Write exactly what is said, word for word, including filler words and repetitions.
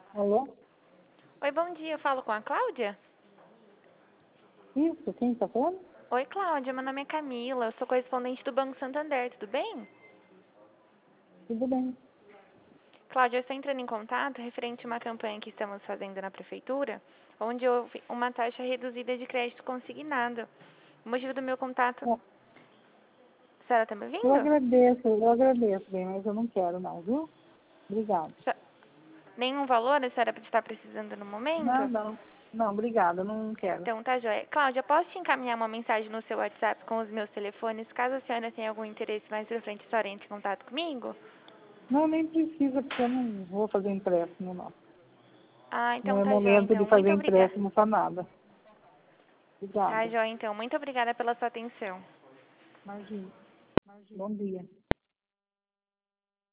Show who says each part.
Speaker 1: Alô?
Speaker 2: Oi, bom dia. Eu falo com a Cláudia?
Speaker 1: Isso, quem está falando?
Speaker 2: Oi, Cláudia. Meu nome é Camila. Eu sou correspondente do Banco Santander. Tudo bem?
Speaker 1: Tudo bem.
Speaker 2: Cláudia, eu estou entrando em contato referente a uma campanha que estamos fazendo na Prefeitura, onde houve uma taxa reduzida de crédito consignado. O motivo do meu contato...
Speaker 1: Ó,
Speaker 2: A senhora está me
Speaker 1: Eu
Speaker 2: ouvindo?
Speaker 1: agradeço, eu agradeço, bem, mas eu não quero não, viu? Obrigada.
Speaker 2: Só- Nenhum valor a senhora está precisando no
Speaker 1: Não,
Speaker 2: momento?
Speaker 1: não, não, obrigada, eu não quero.
Speaker 2: Então, tá joia. Cláudia, posso te encaminhar uma mensagem no seu WhatsApp com os meus telefones, caso a senhora tenha algum interesse mais pra frente, a senhora entre em contato comigo?
Speaker 1: Não, nem precisa, porque eu não vou fazer empréstimo, não.
Speaker 2: Ah,
Speaker 1: Não
Speaker 2: então
Speaker 1: é
Speaker 2: tá joia.
Speaker 1: momento de
Speaker 2: Então, muito
Speaker 1: fazer
Speaker 2: obrigada.
Speaker 1: empréstimo para nada.
Speaker 2: Tá
Speaker 1: Obrigada.
Speaker 2: joia, então. Muito obrigada pela sua atenção.
Speaker 1: Imagina. Imagina. Bom dia.